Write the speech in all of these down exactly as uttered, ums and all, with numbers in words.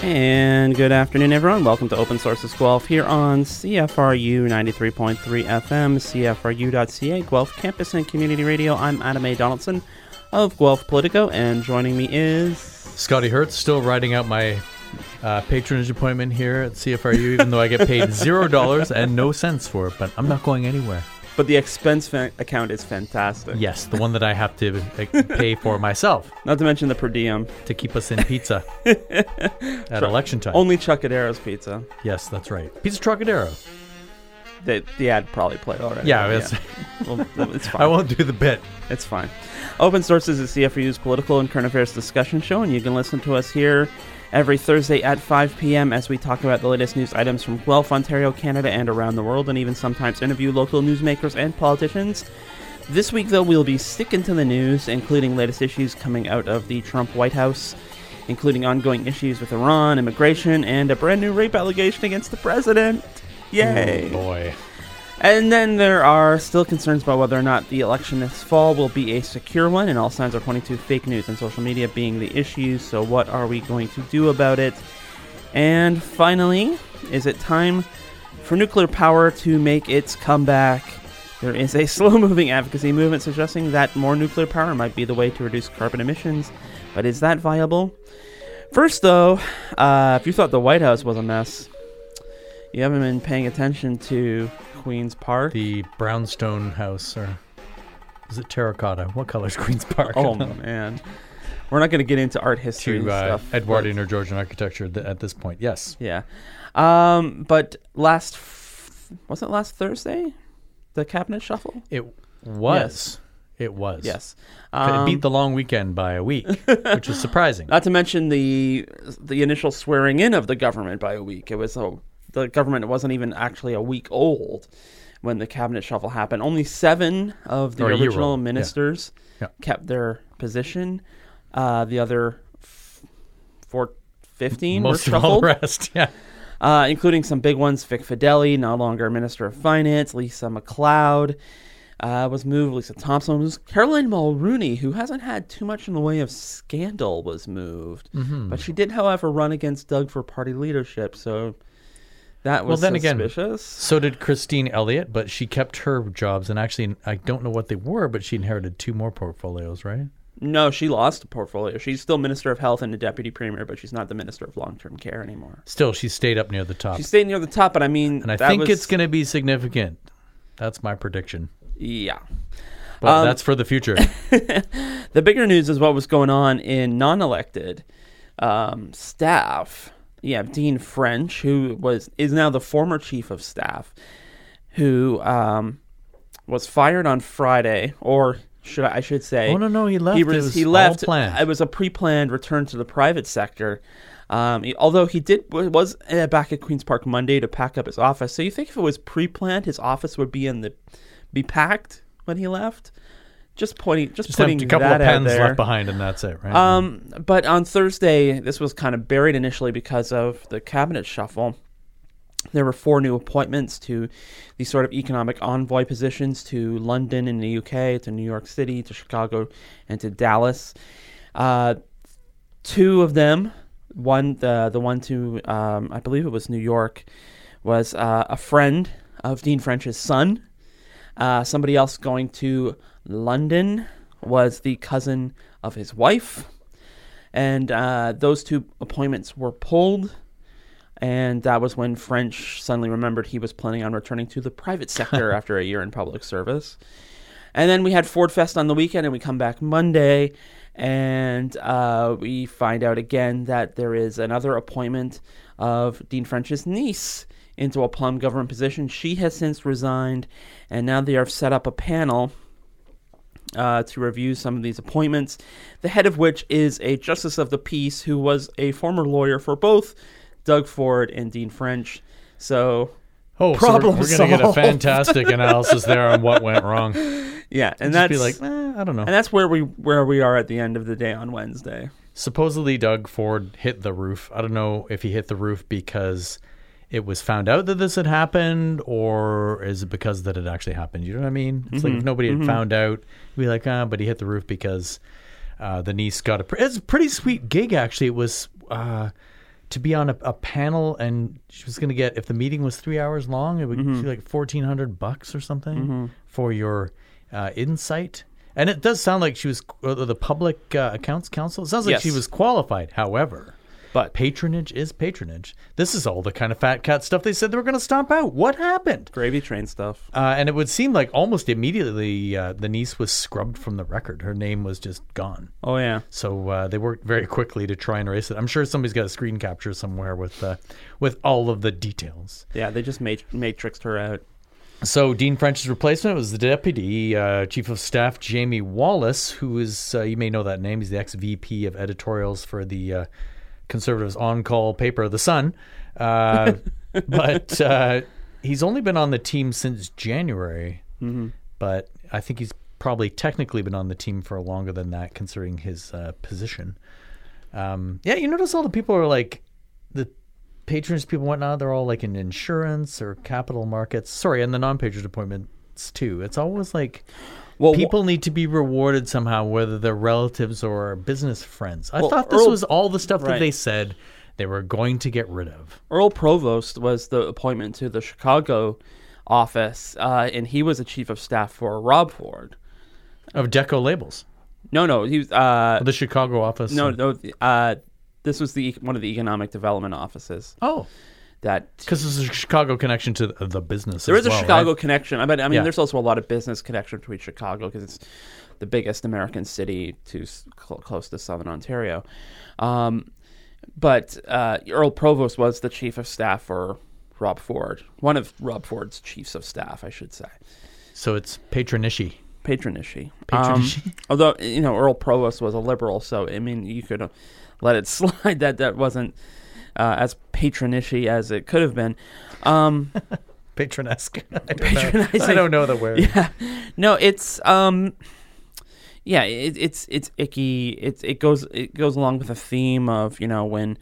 And good afternoon, everyone. Welcome to Open Sources Guelph here on C F R U ninety-three point three F M, C F R U dot C A, Guelph Campus and Community Radio. I'm Adam A. Donaldson of Guelph Politico, and joining me is... Scotty Hertz, still riding out my uh, patronage appointment here at C F R U, even though I get paid zero dollars and no cents for it, but I'm not going anywhere. But the expense fa- account is fantastic. Yes, the one that I have to uh, pay for myself. Not to mention the per diem. To keep us in pizza at Chuck, election time. Only Chuckadero's pizza. Yes, that's right. Pizza Trocadero. The, the ad probably played already. Yeah, it's, yeah. Well, it's fine. I won't do the bit. It's fine. Open Sources is C F R U's political and current affairs discussion show, and you can listen to us here every Thursday at five p.m. as we talk about the latest news items from Guelph, Ontario, Canada, and around the world, and even sometimes interview local newsmakers and politicians. This week, though, we'll be sticking to the news, including latest issues coming out of the Trump White House, including ongoing issues with Iran, immigration, and a brand new rape allegation against the president. Yay! Oh, boy. And then there are still concerns about whether or not the election this fall will be a secure one, and all signs are pointing to fake news and social media being the issue, so what are we going to do about it? And finally, is it time for nuclear power to make its comeback? There is a slow-moving advocacy movement suggesting that more nuclear power might be the way to reduce carbon emissions, but is that viable? First, though, uh, if you thought the White House was a mess, you haven't been paying attention to Queen's Park. The brownstone house, or is it terracotta? What color is Queen's Park? Oh, man. We're not going to get into art history to, and uh, stuff. Edwardian or Georgian architecture th- at this point, yes. Yeah. Um, but last, f- was it last Thursday? The cabinet shuffle? It was. Yes. It was. Yes. Um, it beat the long weekend by a week, which is surprising. Not to mention the the initial swearing in of the government by a week. It was a... The government wasn't even actually a week old when the cabinet shuffle happened. Only seven of the original ministers yeah. Yeah. kept their position. Uh, the other f- four, fifteen Most were of shuffled. all the rest, yeah. Uh, including some big ones. Vic Fideli, no longer Minister of Finance. Lisa MacLeod uh, was moved. Lisa Thompson was. Caroline Mulrooney, who hasn't had too much in the way of scandal, was moved. Mm-hmm. But she did, however, run against Doug for party leadership, so... That was well, then suspicious. Again, so did Christine Elliott, but she kept her jobs, and actually, I don't know what they were, but she inherited two more portfolios, right? No, she lost a portfolio. She's still Minister of Health and a Deputy Premier, but she's not the Minister of Long-Term Care anymore. Still, she stayed up near the top. She stayed near the top, but I mean... And I that think was... it's going to be significant. That's my prediction. Yeah. But um, that's for the future. The bigger news is what was going on in non-elected um, staff. Yeah, Dean French, who was is now the former chief of staff, who um, was fired on Friday, or should I, I should say? Oh no, no, he left. He, was, was, it was he left. All planned. It was a pre-planned return to the private sector. Um, he, although he did was uh, back at Queen's Park Monday to pack up his office. So you think if it was pre-planned, his office would be in the be packed when he left? Just pointing, just, just putting have a couple that of pens out there. left behind, and that's it, right? Um, but on Thursday, this was kind of buried initially because of the cabinet shuffle. There were four new appointments to these sort of economic envoy positions to London in the U K, to New York City, to Chicago, and to Dallas. Uh, two of them, one the the one to um, I believe it was New York, was uh, a friend of Dean French's son. Uh, somebody else going to London was the cousin of his wife, and uh, those two appointments were pulled, and that was when French suddenly remembered he was planning on returning to the private sector after a year in public service. And then we had Ford Fest on the weekend, and we come back Monday, and uh, we find out again that there is another appointment of Dean French's niece into a plum government position. She has since resigned, and now they have set up a panel uh, to review some of these appointments, the head of which is a justice of the peace who was a former lawyer for both Doug Ford and Dean French. So, oh, problem so we're, we're going to get a fantastic analysis there on what went wrong. Yeah, and Just that's be like, eh, I don't know. And that's where we where we are at the end of the day on Wednesday. Supposedly, Doug Ford hit the roof. I don't know if he hit the roof because it was found out that this had happened, or is it because that it actually happened? You know what I mean? It's mm-hmm. like if nobody had mm-hmm. found out, you'd be like, ah, but he hit the roof because uh, the niece got a... Pre- it's a pretty sweet gig, actually. It was... Uh, to be on a, a panel, and she was going to get, if the meeting was three hours long, it would Mm-hmm. be like fourteen hundred bucks or something for your uh, insight. And it does sound like she was uh, the Public uh, Accounts Council. It sounds like Yes. she was qualified. However, But patronage is patronage. This is all the kind of fat cat stuff they said they were going to stomp out. What happened? gravy train stuff. Uh, and it would seem like almost immediately uh, the niece was scrubbed from the record. Her name was just gone. Oh yeah. So uh, they worked very quickly to try and erase it. I'm sure somebody's got a screen capture somewhere with uh, with all of the details. Yeah, they just mat- matrixed her out. So Dean French's replacement was the Deputy uh, Chief of Staff Jamie Wallace, who is, uh, you may know that name. He's the ex-V P of editorials for the uh, Conservatives' on-call paper, The Sun. Uh, but uh, he's only been on the team since January. Mm-hmm. But I think he's probably technically been on the team for longer than that, considering his uh, position. Um, yeah, you notice all the people are like, the patrons people and whatnot, they're all like in insurance or capital markets. Sorry, and the non-patronage appointments too. It's always like... Well, people need to be rewarded somehow, whether they're relatives or business friends. I Well, thought this Earl- was all the stuff that right. they said they were going to get rid of. Earl Provost was the appointment to the Chicago office, uh, and he was the chief of staff for Rob Ford. Of Deco Labels. No, no, he was. Uh, The Chicago office. no, no. Uh, this was the one of the economic development offices Oh, that. because there's a Chicago connection to the, the business There as is a well, Chicago right? connection. I mean, I mean, Yeah. there's also a lot of business connection between Chicago because it's the biggest American city to s- cl- close to Southern Ontario. Um, but uh, Earl Provost was the chief of staff for Rob Ford, one of Rob Ford's chiefs of staff, I should say. So it's patronishy. Patronishy. Patronishy. Um, although, you know, Earl Provost was a liberal, so, I mean, you could uh, let it slide that that wasn't uh, as patronishy as it could have been. Um, Patronesque. I don't know. Patronizing. I don't know the word. yeah. No, it's, um, yeah, it, it's it's icky. It, it goes it goes along with the theme of, you know, when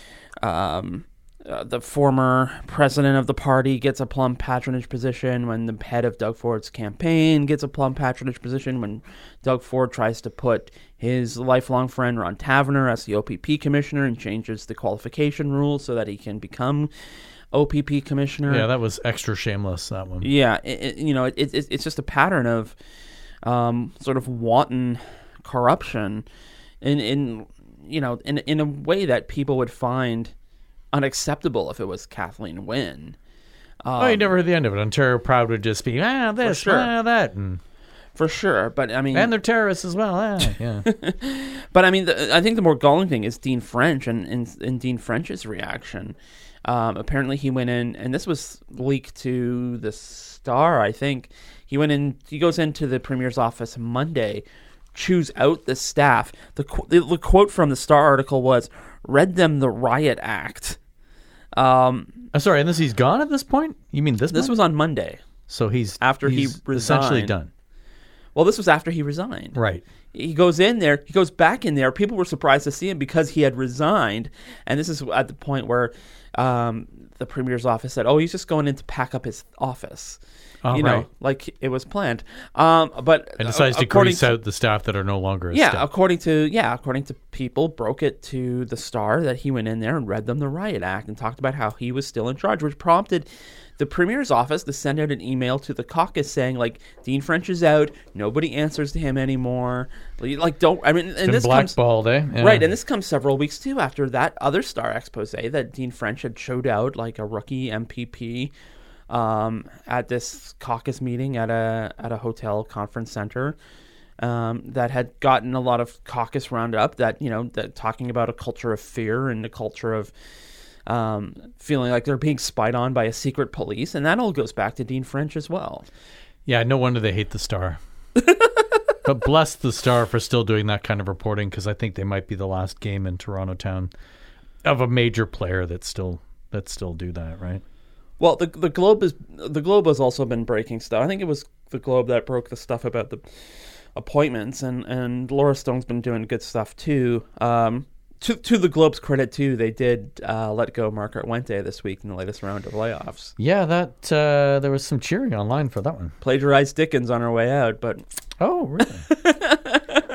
um, uh, the former president of the party gets a plum patronage position, when the head of Doug Ford's campaign gets a plum patronage position, when Doug Ford tries to put his lifelong friend Ron Taverner as the O P P commissioner and changes the qualification rules so that he can become O P P commissioner. Yeah, that was extra shameless, that one. Yeah, it, it, you know, it, it, it's just a pattern of um, sort of wanton corruption in, in you know, in in a way that people would find unacceptable if it was Kathleen Wynne. Um, Oh, you never heard the end of it. Ontario Proud would just be, ah, this, sure. ah, that. And, for sure, but I mean, and they're terrorists as well. Ah, yeah. but I mean, the, I think the more galling thing is Dean French and, and, and Dean French's reaction. Um, apparently, he went in, and this was leaked to the Star, I think. He went in, he goes into the Premier's office Monday, chews out the staff. The, qu- the, the quote from the Star article was, read them the Riot Act. Um, I'm sorry, and this he's gone at this point? You mean this this month? was on Monday. So he's after he he's essentially resigned. done. Well, this was after he resigned. Right. He goes in there, he goes back in there. People were surprised to see him because he had resigned. And this is at the point where um, the Premier's office said, oh, he's just going in to pack up his office. Oh, you know, right. like it was planned. Um, but And decides uh, to according grease out the staff that are no longer a Yeah, staff. according to yeah, according to people, broke it to the Star that he went in there and read them the Riot Act and talked about how he was still in charge, which prompted the Premier's office to send out an email to the caucus saying, like, Dean French is out, nobody answers to him anymore. Like, don't I mean, and Been this comes blackballed, eh? Yeah. right, and this comes several weeks too after that other Star expose that Dean French had showed out like a rookie M P P um, at this caucus meeting at a at a hotel conference center. Um, that had gotten a lot of caucus rounded up. That you know, that talking about a culture of fear and a culture of um, feeling like they're being spied on by a secret police, and that all goes back to Dean French as well. Yeah, no wonder they hate the Star. But bless the Star for still doing that kind of reporting, because I think they might be the last game in Toronto town of a major player that still that still do that, right? Well, the the Globe is the Globe has also been breaking stuff. I think it was the Globe that broke the stuff about the appointments, and, and Laura Stone's been doing good stuff too. Um, to to the Globe's credit too, they did uh, let go Margaret Wente this week in the latest round of layoffs. Yeah, that uh, there was some cheering online for that one. Plagiarized Dickens on her way out, but Oh, really?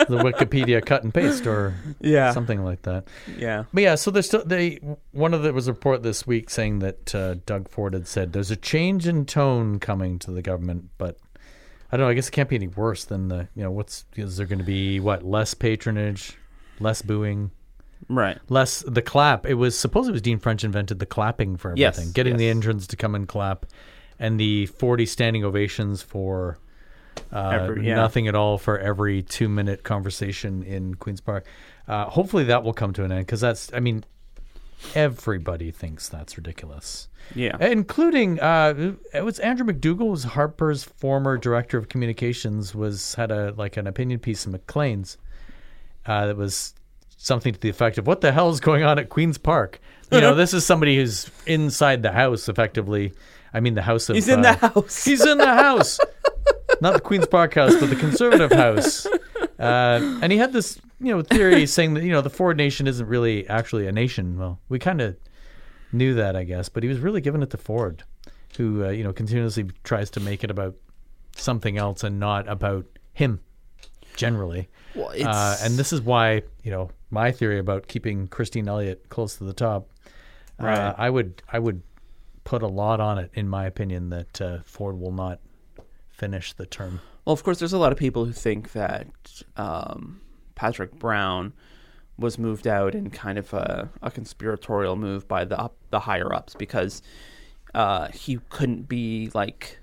the Wikipedia cut and paste or Yeah. something like that. Yeah. But yeah, so there's still they one of the was a report this week saying that uh, Doug Ford had said there's a change in tone coming to the government, but I don't know. I guess it can't be any worse than the you know what's is there going to be what less patronage, less booing, Right. less the clap. It was supposed it was Dean French invented the clapping for Yes, everything, getting the yes. interns to come and clap, and the forty standing ovations for. Uh, Every- yeah. Nothing at all for every two minute conversation in Queen's Park. Uh, hopefully that will come to an end because that's, I mean, everybody thinks that's ridiculous, Yeah. including uh, it was Andrew McDougall, was Harper's former director of communications, was had a like an opinion piece in Maclean's uh, that was something to the effect of, "What the hell is going on at Queen's Park?" You know, this is somebody who's inside the house, effectively. I mean, the house of He's in uh, the house. He's in the house. Not the Queen's Park house, but the Conservative house. Uh, and he had this, you know, theory saying that, you know, the Ford nation isn't really actually a nation. Well, we kind of knew that, I guess, but he was really giving it to Ford, who, uh, you know, continuously tries to make it about something else and not about him, generally. Well, it's, Uh, and this is why, you know, my theory about keeping Christine Elliott close to the top, Right. uh, I would, I would put a lot on it, in my opinion, that uh, Ford will not finish the term. well, of course, there's a lot of people who think that um, Patrick Brown was moved out in kind of a, a conspiratorial move by the up, the higher ups because uh, he couldn't be like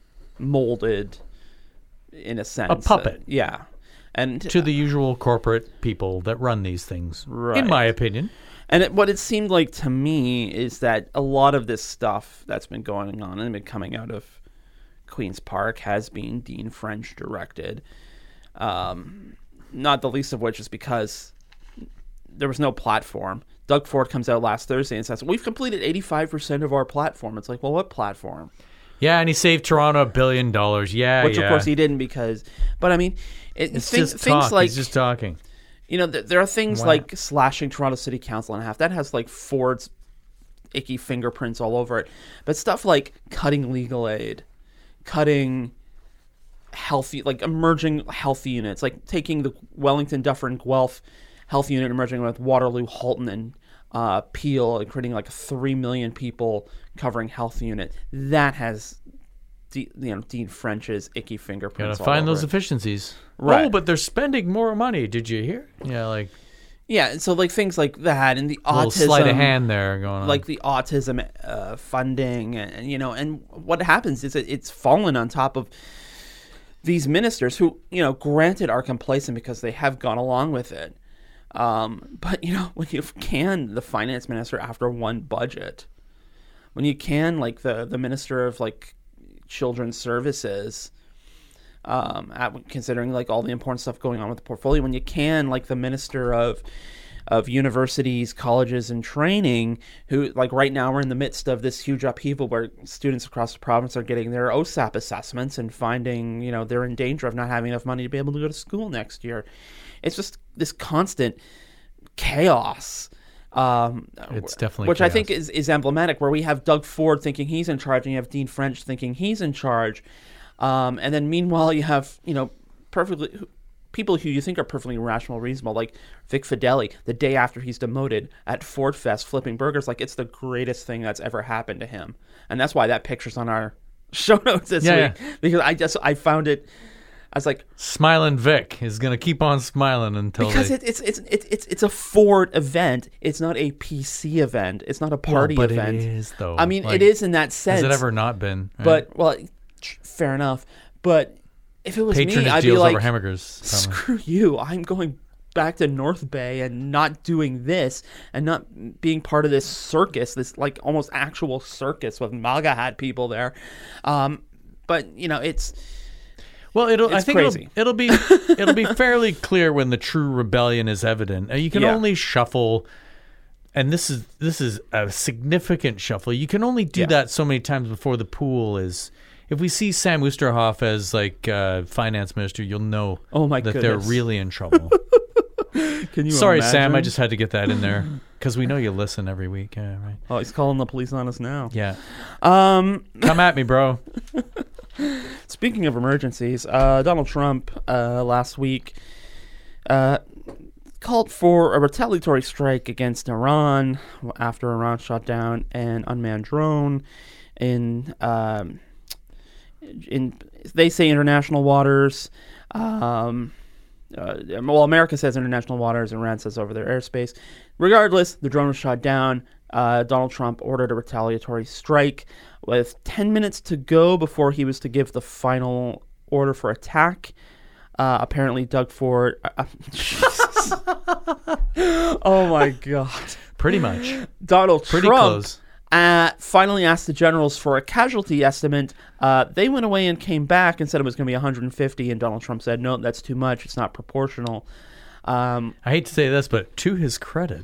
molded in a sense. puppet. Uh, yeah, and To the usual corporate people that run these things, Right. in my opinion. And it, what it seemed like to me is that a lot of this stuff that's been going on and been coming out of Queen's Park has been Dean French directed. Um, not the least of which is because there was no platform. Doug Ford comes out last Thursday and says, "We've completed eighty-five percent of our platform." It's like, well, what platform? Yeah, and he saved Toronto a billion dollars. Yeah, Which, yeah. of course, he didn't because... But, I mean, it, It's things, just things talk. like... He's just talking. You know, th- there are things Wow. like slashing Toronto City Council in half. That has, like, Ford's icky fingerprints all over it. But stuff like cutting legal aid, cutting healthy, like, emerging health units, like taking the Wellington, Dufferin, Guelph health unit and merging with Waterloo, Halton, and uh, Peel, and creating, like, a three million people covering health unit. That has, D- you know, Dean French's icky fingerprints Gotta all find over those it. efficiencies. Right. Oh, but they're spending more money. Did you hear? Yeah, like Yeah, and so like things like that, and the a little autism, sleight of hand there going on. like the autism uh, funding, and, and you know, and what happens is it, it's fallen on top of these ministers who, you know, granted are complacent because they have gone along with it. Um, but you know, when you can the finance minister after one budget, when you can like the the minister of like children's services. Um, at, considering like all the important stuff going on with the portfolio, when you can like the minister of of universities, colleges, and training, who like right now we're in the midst of this huge upheaval where students across the province are getting their O S A P assessments and finding you know they're in danger of not having enough money to be able to go to school next year. It's just this constant chaos. Um, It's definitely which chaos. I think is, is emblematic, where we have Doug Ford thinking he's in charge, and you have Dean French thinking he's in charge. Um, and then meanwhile, you have, you know, perfectly people who you think are perfectly rational, reasonable, like Vic Fideli, the day after he's demoted at Ford Fest, flipping burgers like it's the greatest thing that's ever happened to him. And that's why that picture's on our show notes this Yeah, week, because I just I found it. I was like, Smiling Vic is gonna keep on smiling until because they... it, it's it's it's it's it's a Ford event. It's not a P C event. It's not a party well, but event. it is though. I mean, Like, it is in that sense. Has it ever not been? Right? But well, fair enough. But if it was patronage me, I'd be deals like, over hamburgers. Probably. screw you. I'm going back to North Bay and not doing this and not being part of this circus, this like almost actual circus with MAGA hat people there. Um, but you know, it's Well, it'll. I It's think crazy. it'll, it'll be it'll be fairly clear when the true rebellion is evident. Uh, You can Yeah. only shuffle, and this is this is a significant shuffle. You can only do Yeah. that so many times before the pool is. If we see Sam Oosterhoff as like uh, finance minister, you'll know Oh my that goodness. they're really in trouble. Can you Sorry, imagine? Sam. I just had to get that in there because we know you listen every week. Yeah, right. Oh, he's calling the police on us now. Yeah, Um, come at me, bro. Speaking of emergencies, uh, Donald Trump uh, last week uh, called for a retaliatory strike against Iran after Iran shot down an unmanned drone in um, in they say international waters. Um, uh, well, America says international waters, Iran says over their airspace. Regardless, the drone was shot down. Uh, Donald Trump ordered a retaliatory strike with ten minutes to go before he was to give the final order for attack. Uh, apparently, Doug Ford. Uh, Jesus. Oh my God! Pretty much. Donald Pretty Trump close. Uh, finally asked the generals for a casualty estimate. Uh, they went away and came back and said it was going to be one hundred fifty, and Donald Trump said, "No, that's too much. It's not proportional." Um, I hate to say this, but to his credit.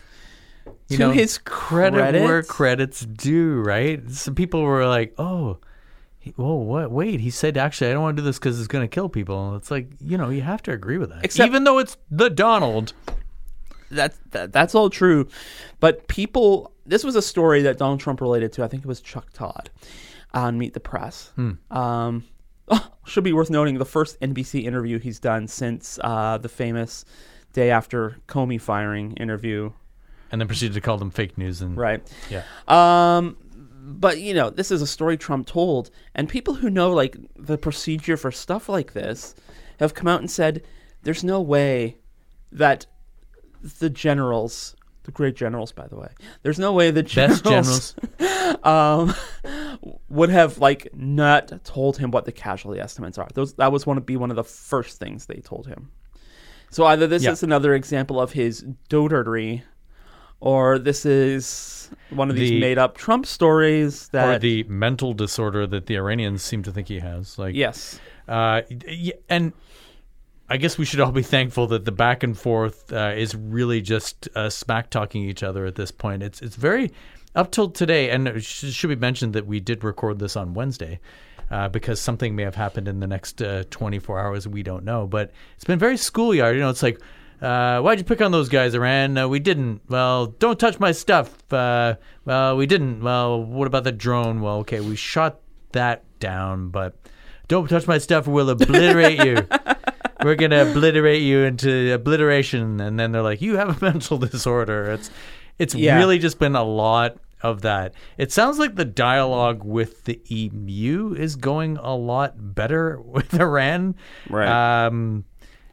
You to know, his credit credit where credit's due, right? Some people were like, "Oh, he, whoa, what? Wait, he said actually I don't want to do this because it's going to kill people." It's like, you know, you have to agree with that, Except- even though it's the Donald. That's that, that's all true, but people. This was a story that Donald Trump related to. I think it was Chuck Todd on Meet the Press. Hmm. Um, oh, should be worth noting the first N B C interview he's done since uh, the famous day after Comey firing interview. And then proceeded to call them fake news. And Right. Yeah. Um, but you know, this is a story Trump told, and people who know like the procedure for stuff like this have come out and said, "There's no way that the generals." The great generals, by the way. There's no way the generals, Best generals. um, would have like not told him what the casualty estimates are. Those that was one to be one of the first things they told him. So either this Yeah. is another example of his dotardry, or this is one of these The- made-up Trump stories that. Or the mental disorder that the Iranians seem to think he has. Like, yes, Uh, y- and I guess we should all be thankful that the back and forth uh, is really just uh, smack talking each other at this point. It's it's very up till today, and it sh- should be mentioned that we did record this on Wednesday uh, because something may have happened in the next uh, twenty-four hours. We don't know, but it's been very schoolyard. You know, it's like, uh, why'd you pick on those guys, Iran? Uh, we didn't. Well, don't touch my stuff. Uh, well, we didn't. Well, what about the drone? Well, okay, we shot that down, but don't touch my stuff or we'll obliterate you. We're going to obliterate you into obliteration. And then they're like, you have a mental disorder. It's it's Yeah. really just been a lot of that. It sounds like the dialogue with the E U is going a lot better with Iran. right. Um,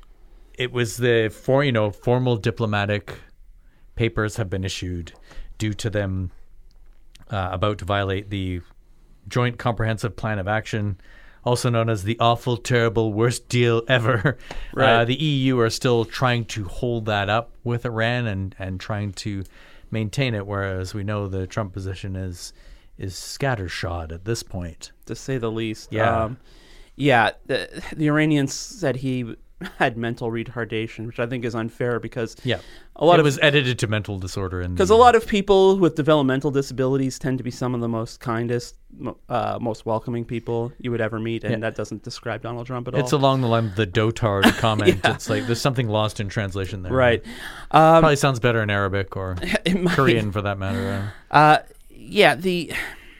it was the, for you know, formal diplomatic papers have been issued due to them uh, about to violate the Joint Comprehensive Plan of Action, also known as the awful, terrible, worst deal ever. Right. Uh, the E U are still trying to hold that up with Iran and, and trying to maintain it, whereas we know the Trump position is is scattershot at this point. To say the least. Yeah. Um, yeah. The, the Iranians said he had mental retardation, which I think is unfair because Yeah. a lot it of was edited to mental disorder. because a lot of people with developmental disabilities tend to be some of the most kindest, mo- uh, most welcoming people you would ever meet, and Yeah. that doesn't describe Donald Trump at all. It's along the line of the dotard comment. Yeah. It's like there's something lost in translation there. right. Um, Probably sounds better in Arabic or it might- Korean for that matter. Uh, yeah, the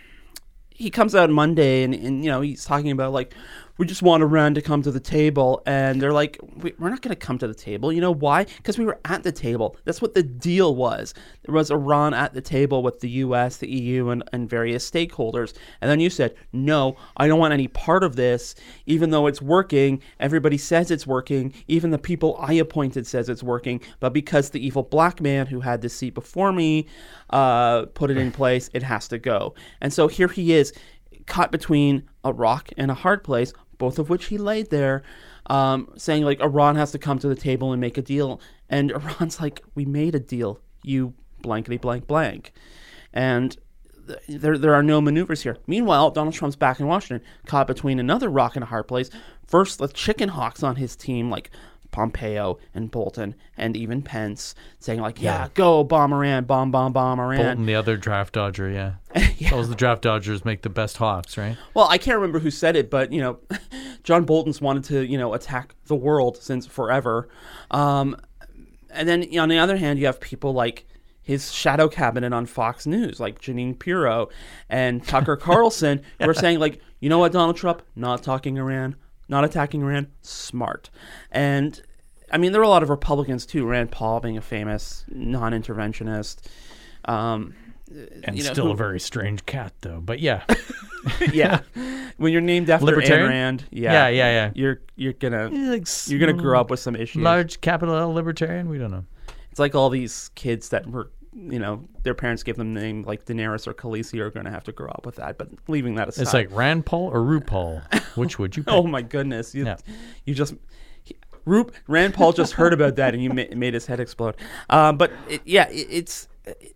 he comes out Monday and, and you know he's talking about like we just want Iran to come to the table, and they're like, we, we're not going to come to the table. You know why? Because we were at the table. That's what the deal was. There was Iran at the table with the U S, the E U, and, and various stakeholders. And then you said, no, I don't want any part of this, even though it's working. Everybody says it's working. Even the people I appointed says it's working. But because the evil black man who had this seat before me uh, put it in place, it has to go. And so here he is, caught between a rock and a hard place, both of which he laid there, um, saying like Iran has to come to the table and make a deal. And Iran's like, we made a deal, you blankety blank blank. And th- there there are no maneuvers here. Meanwhile, Donald Trump's back in Washington, caught between another rock and a hard place. First, the chicken hawks on his team, like Pompeo and Bolton and even Pence, saying like, yeah, Yeah. go bomb Iran, bomb, bomb, bomb Iran. Bolton, the other draft dodger, yeah. Yeah. Those the draft dodgers make the best hawks, right? Well, I can't remember who said it, but, you know, John Bolton's wanted to, you know, attack the world since forever. Um, and then on the other hand, you have people like his shadow cabinet on Fox News, like Janine Pirro and Tucker Carlson, who are saying, like, you know what, Donald Trump, not talking Iran, not attacking Iran, smart. And I mean, there are a lot of Republicans too. Rand Paul being a famous non-interventionist. Um, and you know, still who, a very strange cat, though. But yeah. yeah. When you're named after Libertarian? Ayn Rand, yeah, Yeah, yeah, yeah. You're you're gonna He's like you're gonna grow up with some issues. Large capital L libertarian? We don't know. It's like all these kids that were, you know, their parents gave them the name like Daenerys or Khaleesi are going to have to grow up with that. But leaving that aside, It's like Rand Paul or RuPaul. Which would you pick? oh my goodness, you, Yeah. you just he, Ru, Rand Paul just heard about that and you ma- made his head explode. Um, but it, yeah, it, it's it,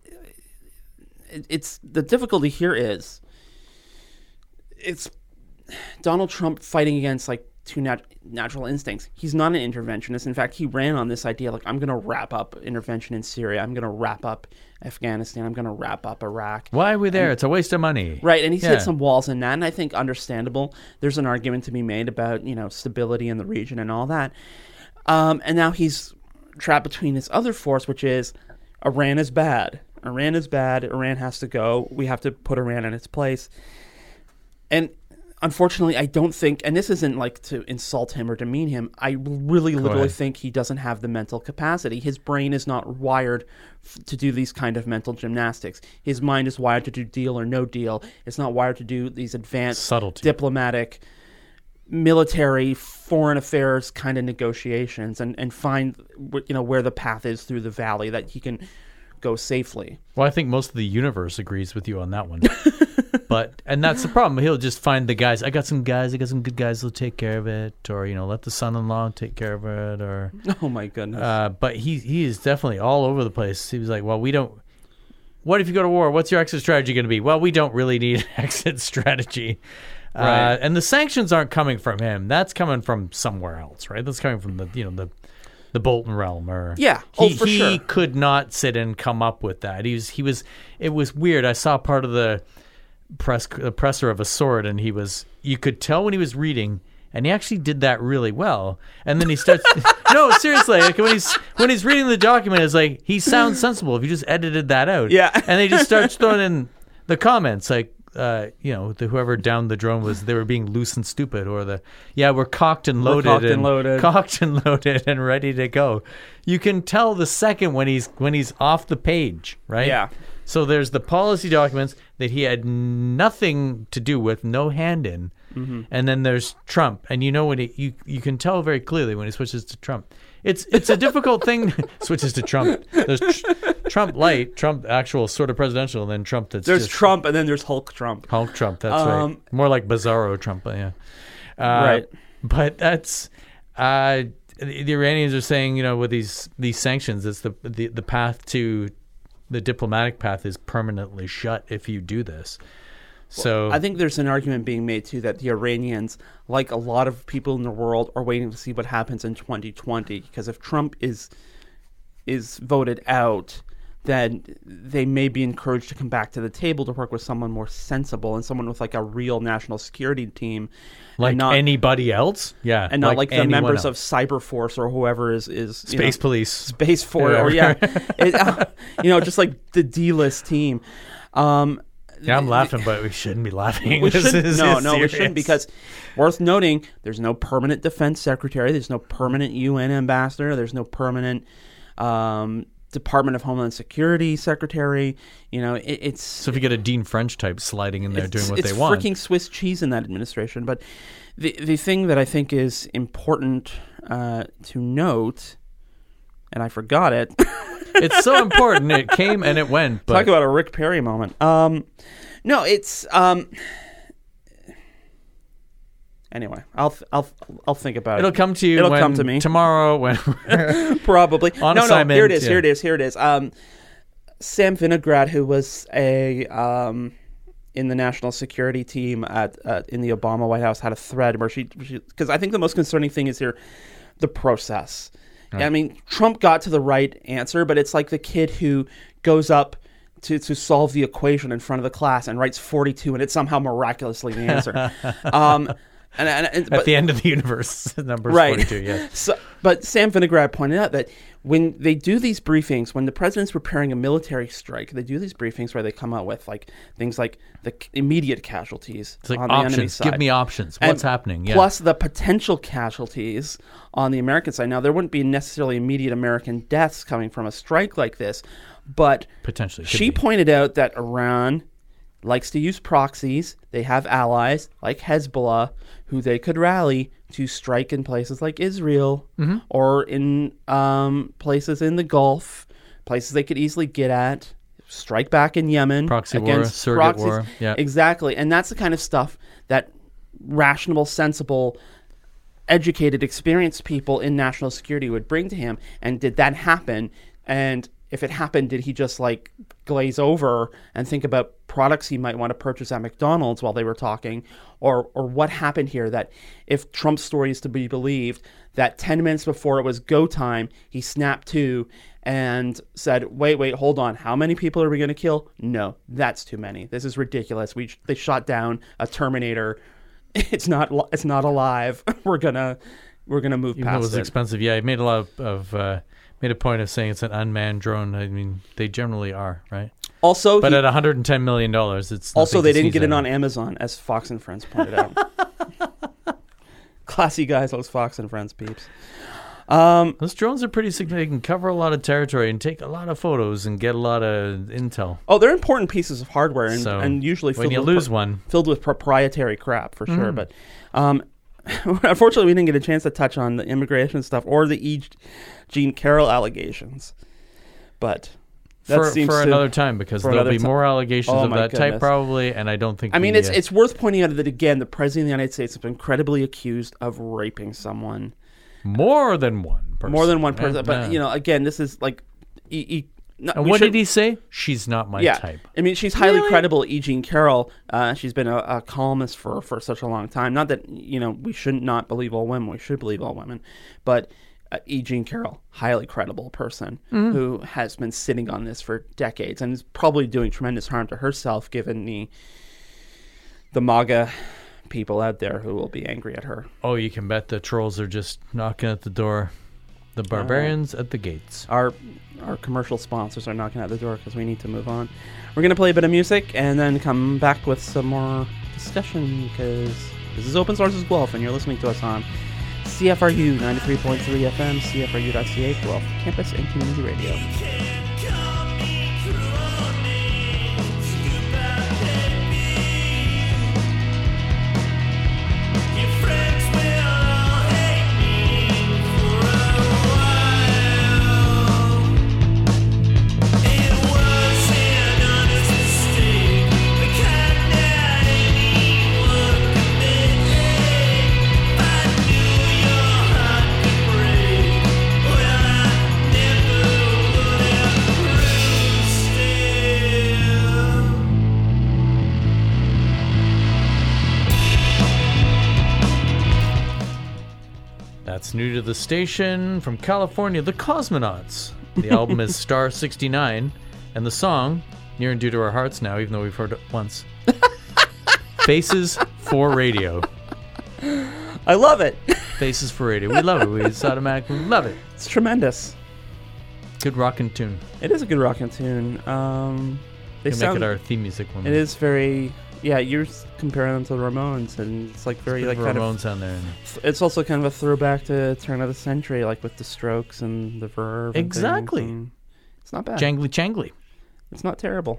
it's the difficulty here is it's Donald Trump fighting against like two nat- natural instincts. He's not an interventionist. In fact, he ran on this idea like, I'm going to wrap up intervention in Syria. I'm going to wrap up Afghanistan. I'm going to wrap up Iraq. Why are we there? And, it's a waste of money. Right, and he's Yeah. hit some walls in that, and I think understandable. There's an argument to be made about, you know, stability in the region and all that. Um, and now he's trapped between this other force, which is Iran is bad. Iran is bad. Iran has to go. We have to put Iran in its place. And unfortunately, I don't think, and this isn't like to insult him or demean him, I really literally ahead. think he doesn't have the mental capacity. His brain is not wired f- to do these kind of mental gymnastics. His mind is wired to do deal or no deal. It's not wired to do these advanced Subtlety. diplomatic, military, foreign affairs kind of negotiations and, and find, you know, where the path is through the valley that he can go safely. Well, I think most of the universe agrees with you on that one. But and that's the problem. He'll just find the guys. I got some guys. I got some good guys who'll take care of it, or you know, let the son-in-law take care of it, or. Oh my goodness! Uh, but he he is definitely all over the place. He was like, well, we don't. What if you go to war? What's your exit strategy going to be? Well, we don't really need an exit strategy. Right. Uh, and the sanctions aren't coming from him. That's coming from somewhere else, right? That's coming from the you know the the Bolton realm, or Yeah. He, Oh, for he sure. could not sit and come up with that. He was he was. It was weird. I saw part of the press the presser of a sword, and he was. You could tell when he was reading. And he actually did that really well. And then he starts. No, seriously. Like when he's when he's reading the document, it's like he sounds sensible if you just edited that out. Yeah. And he just starts throwing in the comments like, uh, you know, the, whoever downed the drone was they were being loose and stupid, or the yeah we're cocked and loaded, cocked and loaded. cocked and loaded and ready to go. You can tell the second when he's when he's off the page, right? Yeah. So there's the policy documents that he had nothing to do with, no hand in. Mm-hmm. And then there's Trump, and you know when he you, you can tell very clearly when he switches to Trump. It's it's a difficult thing. Switches to Trump. There's tr- Trump light, Trump actual sort of presidential, and then Trump that's There's just Trump, and then there's Hulk Trump. Hulk Trump. That's Um, right. More like Bizarro Trump. But yeah. Uh, Right. But that's uh, the, the Iranians are saying, you know, with these these sanctions, it's the the the path to the diplomatic path is permanently shut if you do this. So I think there's an argument being made too that the Iranians, like a lot of people in the world, are waiting to see what happens in twenty twenty. Because if Trump is is voted out, then they may be encouraged to come back to the table to work with someone more sensible and someone with like a real national security team, like and not, anybody else, yeah, and not like, the anyone members else. of Cyberforce or whoever is is you Space know, Police, Space Force, or yeah, it, uh, you know, just like the D-list team. Um, Yeah, I'm laughing, but we shouldn't be laughing. We This should, is- no, is no, we serious. shouldn't, because worth noting, there's no permanent defense secretary, there's no permanent U N ambassador, there's no permanent um, Department of Homeland Security secretary. You know, it, it's So if you get a Dean French type sliding in there it's, doing what it's they want, freaking Swiss cheese in that administration. But the the thing that I think is important uh, to note, and I forgot it. it's so important. It came and it went. But Talk about a Rick Perry moment. Um, no, it's um. Anyway, I'll th- I'll I'll think about it'll it. come to you. It'll when, come to me tomorrow. When Probably. On no, assignment, no. Here it is. yeah. Here it is. Here it is. Um, Sam Vinograd, who was a um, in the national security team at uh, in the Obama White House, had a thread where she because I think the most concerning thing is here the process. I mean, Trump got to the right answer, but it's like the kid who goes up to, to solve the equation in front of the class and writes forty-two, and it's somehow miraculously the answer. um, and, and, and at but, the end of the universe, number right. forty-two. Yeah. So, but Sam Vinograd pointed out that when they do these briefings, when the president's preparing a military strike, they do these briefings where they come out with like things like the c- immediate casualties It's like on the enemy options. side. Give me options. And What's happening? Yeah. Plus the potential casualties on the American side. Now, there wouldn't be necessarily immediate American deaths coming from a strike like this, but Potentially. could she be. pointed out that Iran likes to use proxies. They have allies like Hezbollah who they could rally to strike in places like Israel Mm-hmm. or in um, places in the Gulf, places they could easily get at, strike back in Yemen. Proxy war, against surrogate proxies. war, yeah. Exactly. And that's the kind of stuff that rational, sensible, educated, experienced people in national security would bring to him. And did that happen? And if it happened, did he just like glaze over and think about products he might want to purchase at McDonald's while they were talking? Or or what happened here that if Trump's story is to be believed, that ten minutes before it was go time, he snapped to and said, wait, wait, hold on. How many people are we going to kill? No, that's too many. This is ridiculous. We They shot down a Terminator. It's not it's not alive. We're going to we're gonna move Even though it past was it. expensive. Yeah, he made a lot of, of uh, made a point of saying it's an unmanned drone. I mean, they generally are, right? Also, But he- at one hundred ten million dollars, it's Also, nothing they to didn't sneeze get it at. on Amazon, as Fox and Friends pointed out. Classy guys, those Fox and Friends peeps. Um, Those drones are pretty significant. They can cover a lot of territory and take a lot of photos and get a lot of intel. oh, they're important pieces of hardware, and, So and usually when filled you with lose pro- one, filled with proprietary crap for sure. But um, unfortunately, we didn't get a chance to touch on the immigration stuff or the E. Jean Carroll allegations. But that for, seems for to, another time, because for there'll another be ti- more allegations Oh, of my that type goodness. probably, and I don't think I mean, the, it's uh, it's worth pointing out that again, the president of the United States has been credibly accused of raping someone. more than one person. More than one person, Yeah, but yeah. you know, again, this is like, e- e- no, And we what should- did he say? She's not my yeah, type. I mean, she's highly Really? credible. E. Jean Carroll, uh, she's been a, a columnist for for such a long time. Not that you know we shouldn't not believe all women; we should believe all women. But uh, E. Jean Carroll, highly credible person Mm-hmm. who has been sitting on this for decades and is probably doing tremendous harm to herself, given the the MAGA people out there who will be angry at her. Oh, you can bet the trolls are just knocking at the door. The barbarians at the gates. Our our commercial sponsors are knocking at the door because we need to move on. We're gonna play a bit of music and then come back with some more discussion because this is Open Sources Guelph and you're listening to us on C F R U ninety-three point three F M, C F R U dot C A, Guelph Campus and Community Radio. That's new to the station from California, the Cosmonauts. The album is Star sixty-nine, and the song, near and dear to our hearts now, even though we've heard it once, Faces for Radio. I love it. Faces for Radio. We love it. We just automatically love it. It's tremendous. Good rockin' tune. It is a good rockin' tune. Um, they Can sound. make it our theme music when it we is very. Yeah, you're s- comparing them to the Ramones, and it's like very like kind of. Ramones on there. It's also kind of a throwback to turn of the century, like with the Strokes and the Verve. and things, Exactly. and it's not bad. Jangly Changly. It's not terrible.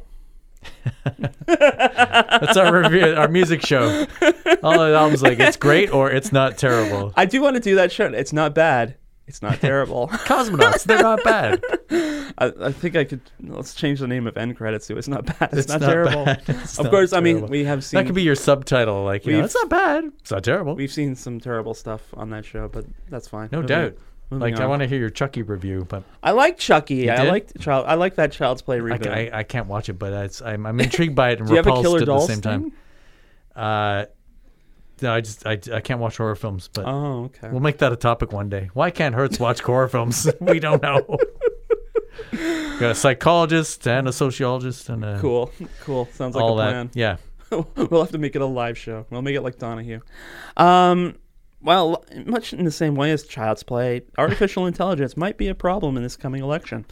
That's our review, our music show. All the albums like it's great or it's not terrible. I do want to do that show. It's not bad. It's not terrible. Cosmonauts, they're not bad. I, I think I could. Let's change the name of end credits to "It's not bad. It's, It's not, not terrible." bad. It's Of not course, I mean terrible. we have seen. That could be your subtitle, like you know, We've- it's not bad, it's not terrible. We've seen some terrible stuff on that show, but that's fine. No Moving- doubt. moving Like I on. want to hear your Chucky review, but I like Chucky. I did? like child. I like that Child's Play I, reboot. I, I can't watch it. But it's, I'm I'm intrigued by it and do you have a repulsed Killer at the Dolls same time. thing? Uh, no, I just I, I can't watch horror films, but Oh, okay. we'll make that a topic one day. Why can't Hertz watch horror films? We don't know. Got a psychologist and a sociologist and a Cool. Cool. Sounds like all a that. plan. Yeah. We'll have to make it a live show. We'll make it like Donahue. Um, well, much in the same way as Child's Play, artificial intelligence might be a problem in this coming election.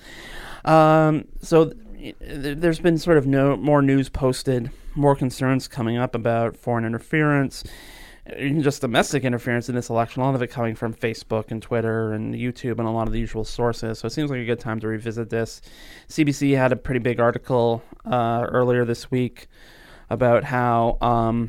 Um, so th- there's been sort of no more news posted, more concerns coming up about foreign interference, even just domestic interference in this election, a lot of it coming from Facebook and Twitter and YouTube and a lot of the usual sources. So it seems like a good time to revisit this. C B C had a pretty big article uh, earlier this week about how um,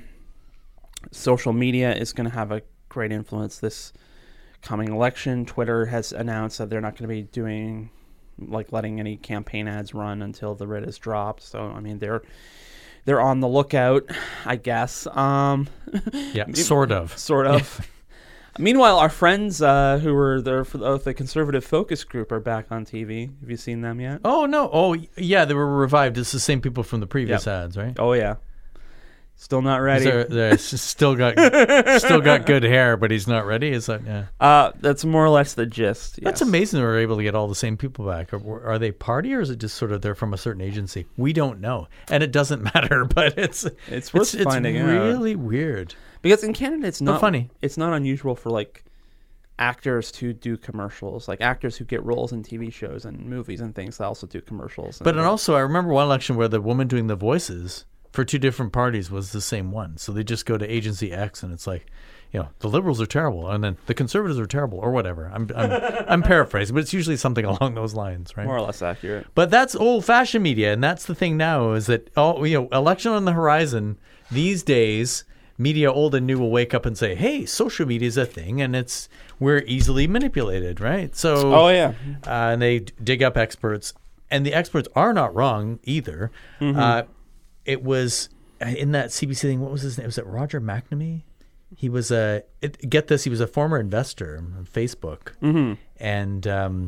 social media is going to have a great influence this coming election. Twitter has announced that they're not going to be doing, like, letting any campaign ads run until the writ is dropped. So, I mean, they're... They're on the lookout, I guess. Um, yeah, sort of. Sort of. Meanwhile, our friends uh, who were there for the, the conservative focus group are back on T V. Have you seen them yet? Oh, no. Oh, yeah, they were revived. It's the same people from the previous yep. ads, right? Oh, yeah. Still not ready. They're, they're still got still got good hair, but he's not ready. Is that yeah? Uh, that's more or less the gist. Yes. That's amazing. They were able to get all the same people back. Are, are they party, or is it just sort of they're from a certain agency? We don't know, and it doesn't matter. But it's it's worth it's, finding it's out. really weird because in Canada it's not but funny. It's not unusual for like actors to do commercials, like actors who get roles in T V shows and movies and things that also do commercials. But and also, I remember one election where the woman doing the voices for two different parties was the same one. So they just go to agency X and it's like, you know, the liberals are terrible and then the conservatives are terrible or whatever. I'm I'm, I'm paraphrasing, but it's usually something along those lines, right? More or less accurate. But that's old-fashioned media, and that's the thing now is that, oh, you know, election on the horizon, these days, media old and new will wake up and say, hey, social media is a thing and it's we're easily manipulated, right? So, oh, yeah. Uh, and they dig up experts, and the experts are not wrong either. Mm-hmm. Uh It was in that C B C thing. What was his name? Was it Roger McNamee? He was a it, get this. He was a former investor on Facebook, mm-hmm. and um,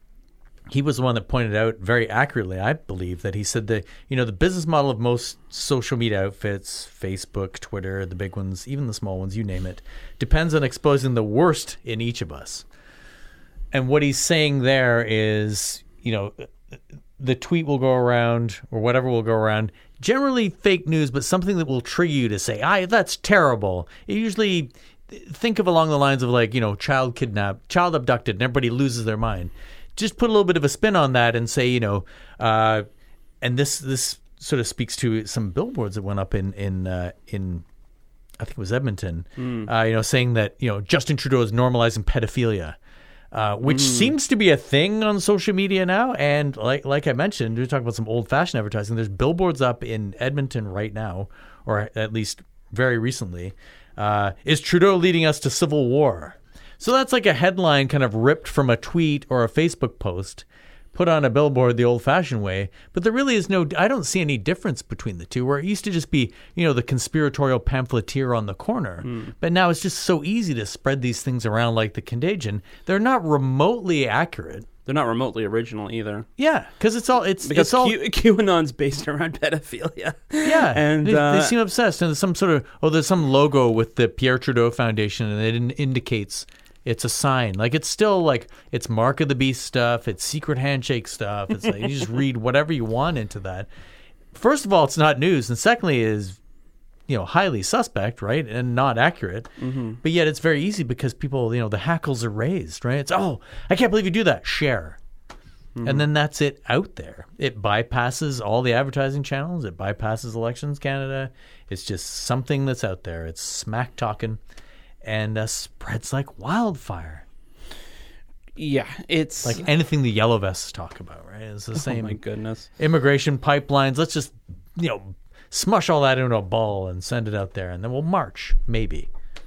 he was the one that pointed out very accurately, I believe, that he said that you know the business model of most social media outfits, Facebook, Twitter, the big ones, even the small ones, you name it, depends on exposing the worst in each of us. And what he's saying there is, you know, the tweet will go around or whatever will go around. Generally fake news, but something that will trigger you to say, "Ah, that's terrible." You usually think of along the lines of like, you know, child kidnapped, child abducted, and everybody loses their mind. Just put a little bit of a spin on that and say, you know, uh, and this this sort of speaks to some billboards that went up in in uh, in I think it was Edmonton, mm. uh, you know, saying that you know Justin Trudeau is normalizing pedophilia. Uh, which mm. seems to be a thing on social media now. And like like I mentioned, we talk about some old-fashioned advertising. There's billboards up in Edmonton right now, or at least very recently. Uh, is Trudeau leading us to civil war? So that's like a headline kind of ripped from a tweet or a Facebook post, put on a billboard the old-fashioned way. But there really is no, I don't see any difference between the two, where it used to just be, you know, the conspiratorial pamphleteer on the corner. Mm. But now it's just so easy to spread these things around like the contagion. They're not remotely accurate. They're not remotely original either. Yeah, because it's all, it's, because it's all... Q- QAnon's based around pedophilia. Yeah, and they, uh, they seem obsessed. And there's some sort of, oh, there's some logo with the Pierre Trudeau Foundation, and it indicates... It's a sign. Like, it's still like, it's Mark of the Beast stuff. It's secret handshake stuff. It's like, you just read whatever you want into that. First of all, it's not news. And secondly, it is, you know, highly suspect, right? And not accurate. Mm-hmm. But yet it's very easy because people, you know, the hackles are raised, right? It's, oh, I can't believe you do that. Share. Mm-hmm. And then that's it out there. It bypasses all the advertising channels. It bypasses Elections Canada. It's just something that's out there. It's smack talking. And uh, spreads like wildfire. Yeah, it's... Like anything the Yellow Vests talk about, right? It's the same. Oh, my goodness. Immigration pipelines. Let's just, you know, smush all that into a ball and send it out there. And then we'll march, maybe.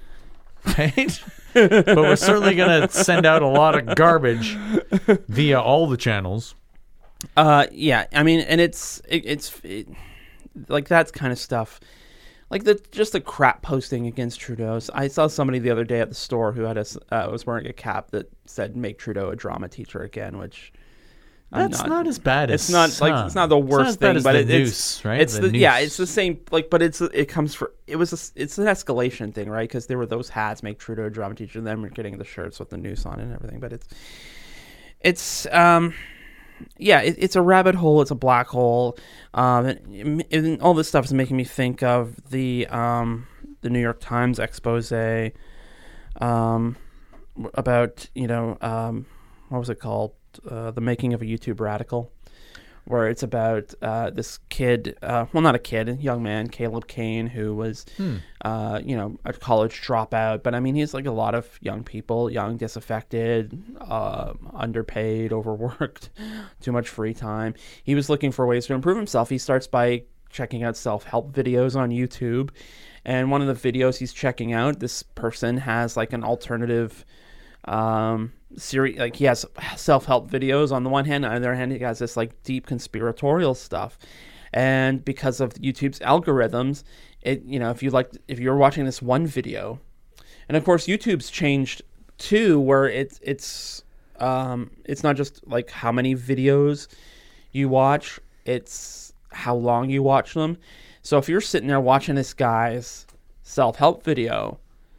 Right? But we're certainly going to send out a lot of garbage via all the channels. Uh, yeah, I mean, and it's... It, it's... It, like, that's kind of stuff... Like the just the crap posting against Trudeau. I saw somebody the other day at the store who had a uh, was wearing a cap that said "Make Trudeau a drama teacher again," which I'm that's not, not as bad as it's not some. like it's not the worst it's not thing, but the it, noose, it's right? It's the the, yeah, it's the same. Like, but it's it comes for it was a, it's an escalation thing, right? Because there were those hats "Make Trudeau a drama teacher," and then we're getting the shirts with the noose on it and everything. But it's it's um. Yeah, it, it's a rabbit hole. It's a black hole. Um, and, and all this stuff is making me think of the um, the New York Times expose um, about, you know, um, what was it called? Uh, the Making of a YouTube Radical, where it's about uh, this kid, uh, well, not a kid, a young man, Caleb Kane, who was, hmm. uh, you know, a college dropout. But I mean, he's like a lot of young people, young, disaffected, uh, underpaid, overworked, too much free time. He was looking for ways to improve himself. He starts by checking out self-help videos on YouTube. And one of the videos he's checking out, this person has like an alternative um series, like he has self-help videos on the one hand, on the other hand he has this like deep conspiratorial stuff. And because of YouTube's algorithms, it, you know, if you like, if you're watching this one video, and of course YouTube's changed too, where it's it's um it's not just like how many videos you watch, it's how long you watch them. So if you're sitting there watching this guy's self-help video,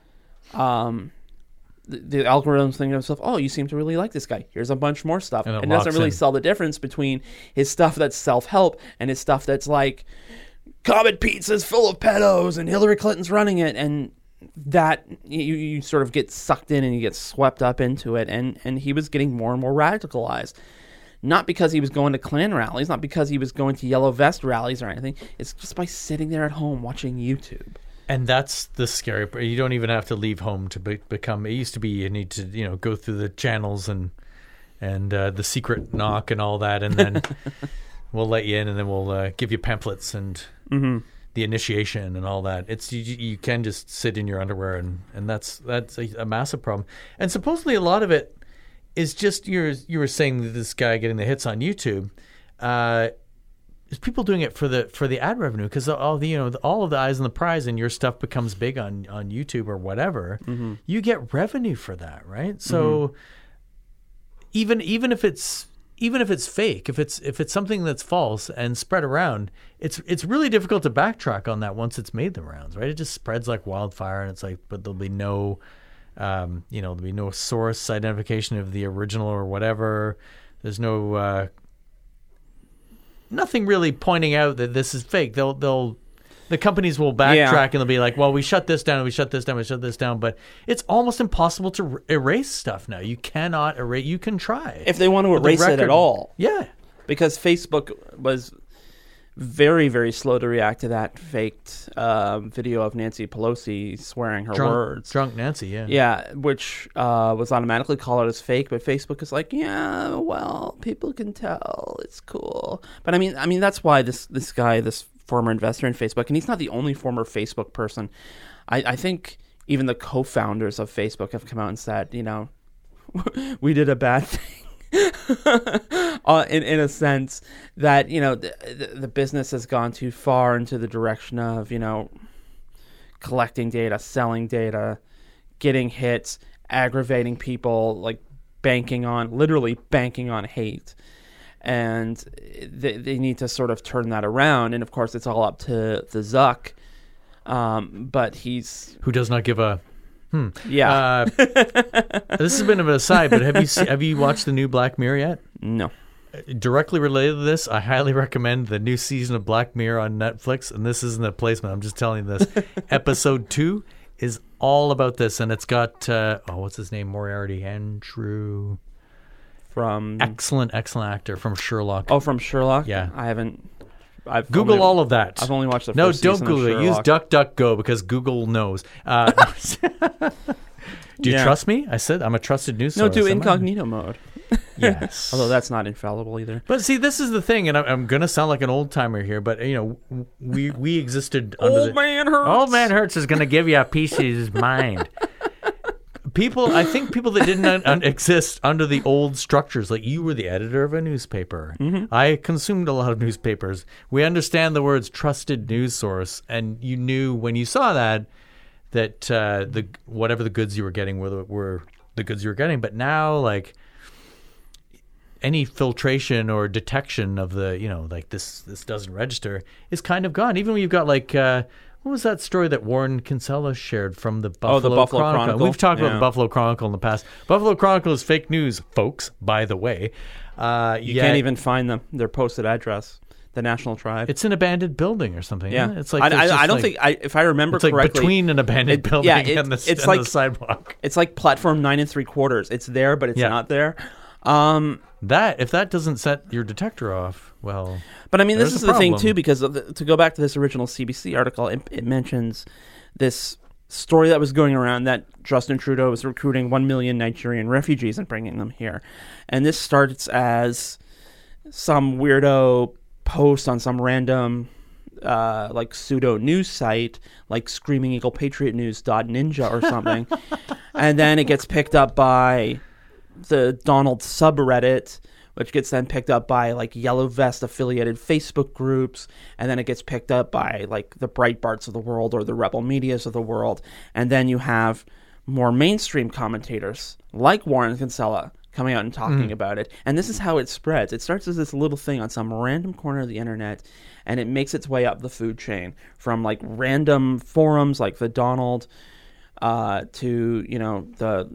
um The, the algorithm's thinking to himself, oh, you seem to really like this guy. Here's a bunch more stuff. And it, it doesn't really in. sell the difference between his stuff that's self-help and his stuff that's like, Comet Pizza's full of pedos and Hillary Clinton's running it. And that, you, you sort of get sucked in and you get swept up into it. And, and he was getting more and more radicalized. Not because he was going to Klan rallies, not because he was going to Yellow Vest rallies or anything. It's just by sitting there at home watching YouTube. And that's the scary part. You don't even have to leave home to be, become. It used to be you need to, you know, go through the channels and and uh, the secret knock and all that, and then we'll let you in, and then we'll uh, give you pamphlets and mm-hmm. the initiation and all that. It's you, you can just sit in your underwear, and, and that's that's a, a massive problem. And supposedly a lot of it is just you you were saying that this guy getting the hits on YouTube. Uh, Is people doing it for the for the ad revenue, because all the you know the, all of the eyes on the prize, and your stuff becomes big on, on YouTube or whatever. Mm-hmm. You get revenue for that, right? So mm-hmm. even even if it's even if it's fake, if it's if it's something that's false and spread around, it's it's really difficult to backtrack on that once it's made the rounds, right? It just spreads like wildfire, and it's like, but there'll be no, um, you know, there'll be no source identification of the original or whatever. There's no. Uh, Nothing really pointing out that this is fake. They'll, they'll, the companies will backtrack yeah. and they'll be like, "Well, we shut this down, we shut this down, we shut this down." But it's almost impossible to r- erase stuff now. You cannot erase. You can try if they want to erase it at all. Yeah, because Facebook was very, very slow to react to that faked uh, video of Nancy Pelosi swearing her drunk, words. Drunk Nancy, yeah. Yeah, which uh, was automatically called as fake, but Facebook is like, yeah, well, people can tell. It's cool. But I mean, I mean that's why this, this guy, this former investor in Facebook, and he's not the only former Facebook person. I, I think even the co-founders of Facebook have come out and said, you know, we did a bad thing. uh, in in a sense that, you know, the, the, the business has gone too far into the direction of, you know, collecting data, selling data, getting hits, aggravating people, like banking on, literally banking on hate. And they, they need to sort of turn that around. And of course, it's all up to the Zuck. Um, but he's... Who does not give a... Hmm. Yeah. Uh, this has been a bit aside, but have you se- have you watched the new Black Mirror yet? No. Directly related to this, I highly recommend the new season of Black Mirror on Netflix. And this isn't a placement. I'm just telling you this. Episode two is all about this, and it's got uh, oh, what's his name? Moriarty Andrew. From excellent, excellent actor from Sherlock. Oh, from Sherlock. Yeah. I haven't. I've Google only, all of that. I've only watched the no, first season don't Google of it. Use Sherlock. DuckDuckGo because Google knows. Uh, do you yeah. trust me? I said I'm a trusted news no, source. No, do Am incognito I? mode. Yes. Although that's not infallible either. But see, this is the thing, and I'm, I'm going to sound like an old timer here, but you know, we we existed under Old the, Man Hurts. Old Man Hurts is going to give you a piece of his mind. People, I think people that didn't un- un- exist under the old structures, like you were the editor of a newspaper. Mm-hmm. I consumed a lot of newspapers. We understand the words trusted news source, and you knew when you saw that, that uh, the whatever the goods you were getting were the, were the goods you were getting. But now, like, any filtration or detection of the, you know, like this this doesn't register is kind of gone. Even when you've got like... Uh, What was that story that Warren Kinsella shared from the Buffalo, oh, the Buffalo Chronicle? Chronicle? We've talked yeah. about the Buffalo Chronicle in the past. Buffalo Chronicle is fake news, folks, by the way. Uh, you yet, can't even find them. Their posted address. the National Tribe. It's an abandoned building or something. Yeah, Isn't it? It's like I, there's I, just I don't like, think I, if I remember it's like correctly, between an abandoned it- building yeah, it- and, the, it's and like- the sidewalk. it's like platform nine and three quarters. It's there, but it's Yeah. not there. Um, That if that doesn't set your detector off, well, But I mean, this There's is a the thing problem. too, because of the, to go back to this original C B C article, it, it mentions this story that was going around that Justin Trudeau was recruiting one million Nigerian refugees and bringing them here, and this starts as some weirdo post on some random uh, like pseudo news site, like Screaming Eagle Patriot News dot ninja or something, and then it gets picked up by the Donald subreddit, which gets then picked up by like Yellow Vest affiliated Facebook groups, and then it gets picked up by like the Breitbarts of the world or the Rebel Medias of the world, and then you have more mainstream commentators like Warren Kinsella coming out and talking Mm. about it. And this is how it spreads. It starts as this little thing on some random corner of the internet, and it makes its way up the food chain from like random forums like the Donald uh, to, you know, the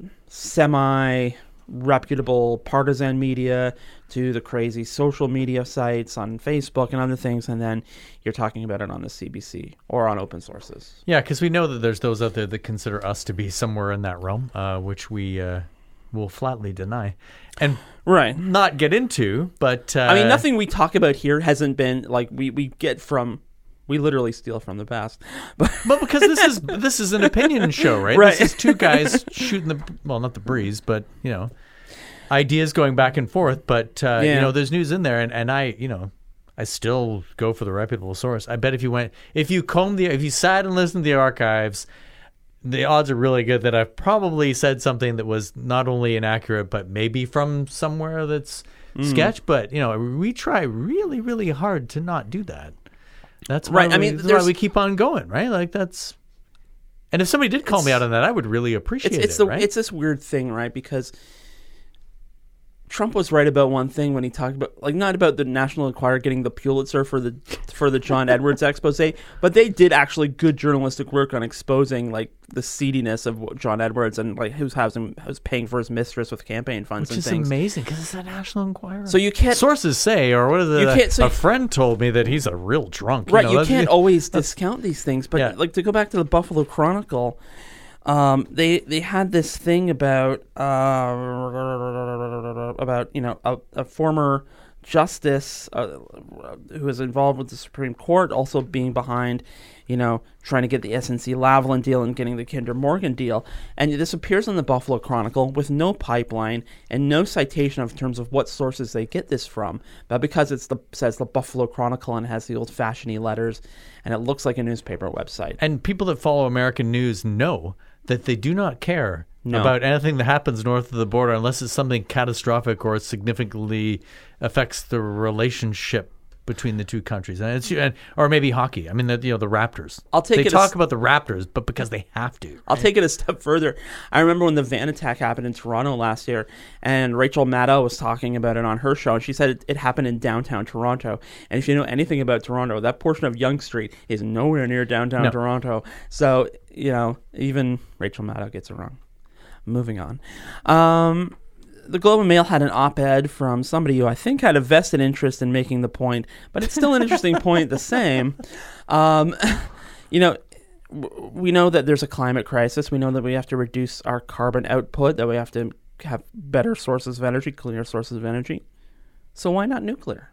semi reputable partisan media to the crazy social media sites on Facebook and other things, and then you're talking about it on the C B C or on open sources. yeah, because we know that there's those out there that consider us to be somewhere in that realm, uh, which we uh, will flatly deny and Right. not get into. But uh, I mean, nothing we talk about here hasn't been like we, we get from, we literally steal from the past. But But because this is this is an opinion show, right? Right. This is two guys shooting the well, not the breeze, but you know, ideas going back and forth. But uh, Yeah. you know, there's news in there, and, and I, you know, I still go for the reputable source. I bet if you went, if you combed the, if you sat and listened to the archives, the odds are really good that I've probably said something that was not only inaccurate, but maybe from somewhere that's sketch. But you know, we try really, really hard to not do that. That's why Right, I we, mean, that's why there's- we keep on going, right? Like that's. And if somebody did call me out on that, I would really appreciate it's it's it, the right? it's this weird thing, right? Because Trump was right about one thing when he talked about, like, not about the National Enquirer getting the Pulitzer for the for the John Edwards expose, but they did actually good journalistic work on exposing like the seediness of John Edwards and like who's housing who's paying for his mistress with campaign funds Which and is things. amazing because it's a National Enquirer. So you can't Sources say, or what is it? You can't- so a you- friend told me that he's a real drunk. right. know, You that's- can't always discount these things, but Yeah. like to go back to the Buffalo Chronicle. Um, they they had this thing about uh, about you know a, a former justice uh, who was involved with the Supreme Court also being behind, you know, trying to get the S N C Lavalin deal and getting the Kinder Morgan deal, and this appears in the Buffalo Chronicle with no pipeline and no citation of terms of what sources they get this from, but because it's the says the Buffalo Chronicle and has the old fashioned letters, and it looks like a newspaper website. And people that follow American news know that they do not care No. about anything that happens north of the border unless it's something catastrophic or it significantly affects the relationship between the two countries, and it's and, or maybe hockey. I mean, the, you know, the Raptors. I'll take they it as- talk about the Raptors, but because they have to. I'll take it a step further. I remember when the van attack happened in Toronto last year, and Rachel Maddow was talking about it on her show, and she said it, it happened in downtown Toronto. And if you know anything about Toronto, that portion of Yonge Street is nowhere near downtown No. Toronto. So, you know, even Rachel Maddow gets it wrong. Moving on. Um, the Globe and Mail had an op-ed from somebody who I think had a vested interest in making the point, but it's still an interesting point the same. Um, you know, w- we know that there's a climate crisis. We know that we have to reduce our carbon output, that we have to have better sources of energy, cleaner sources of energy. So why not nuclear?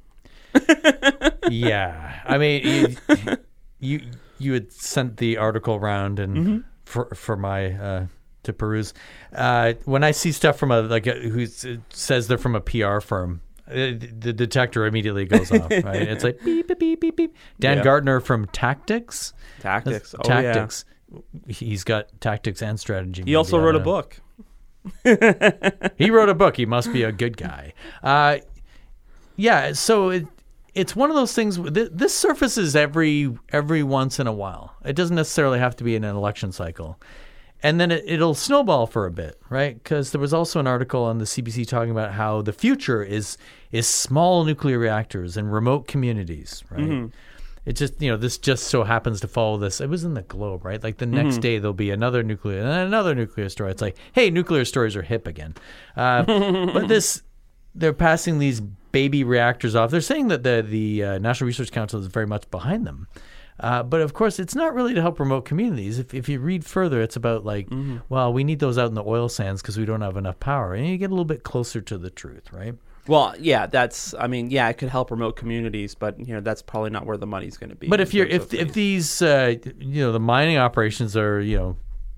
Yeah, I mean, you you, you had sent the article around and Mm-hmm. for for my uh, to peruse. Uh, when I see stuff from a like a, who s- says they're from a P R firm, uh, the detector immediately goes off. Right? It's like beep beep beep beep beep. Dan Yeah. Gardner from Tactics. Tactics. Oh, Tactics. He's got tactics and strategy. Yeah. He also maybe, I wrote a don't know. book. He wrote a book. He must be a good guy. Uh, yeah. So it, it's one of those things. Th- this surfaces every every once in a while. It doesn't necessarily have to be in an election cycle, and then it, it'll snowball for a bit, right? Because there was also an article on the C B C talking about how the future is is small nuclear reactors in remote communities, right? Mm-hmm. It just, you know, this just so happens to follow this. It was in the Globe, right? Like the next Mm-hmm. day there'll be another nuclear and another nuclear story. It's like, hey, nuclear stories are hip again. Uh, but this they're passing these baby reactors off. They're saying that the the uh, National Research Council is very much behind them. Uh, but of course, it's not really to help remote communities. If if you read further, it's about like, mm-hmm. well, we need those out in the oil sands because we don't have enough power. And you get a little bit closer to the truth, right? Well, yeah, that's. I mean, yeah, it could help remote communities, but you know, that's probably not where the money's going to be. But if you're if if these uh, you know the mining operations are you know,